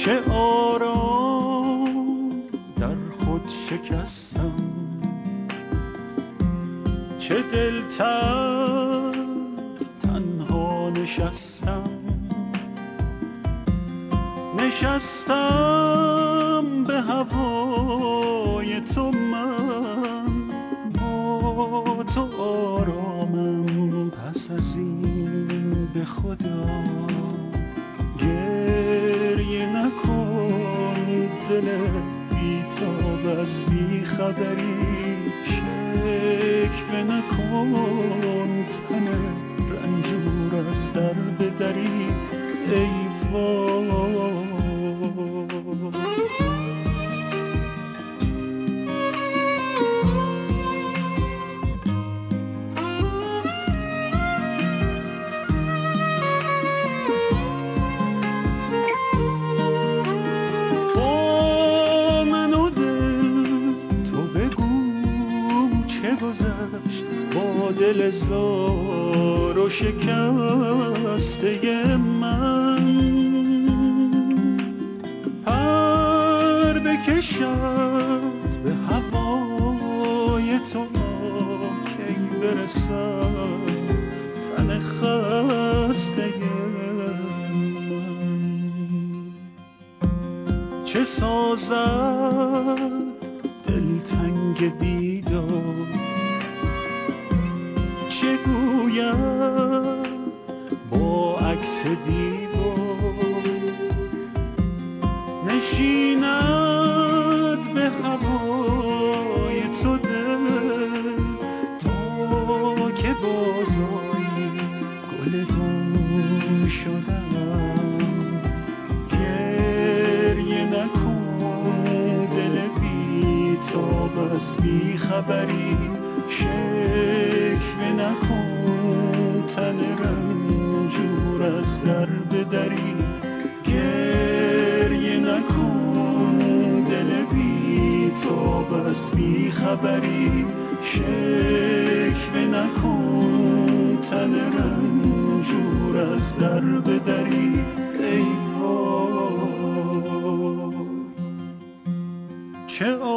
چه آرام در خود شکستم، چه دلتر تنها نشستم. نشستم به هوای تو، من با تو آرامم. پس از این به خدا گریه نکن، دل بی‌تاب از بی‌خبری شکوه نکن، تن رنجور از درد دری ای وای. دل زار و شکسته من پر بکشد به هوای تو، کی برسد تن خسته من. چه سازد دلتنگ دیدار، چه گویم با عکس دیوار، نشیند به هوای تو دل تا که بازآیی گل گم شدم. گریه نکن، دل بی‌تاب از بی‌خبری شکوه نکن، تن رنجور از درد دری. گریه نکن، دل بی‌تاب از بی‌خبری شکوه نکن، تن رنجور از درد دری ای وای. چه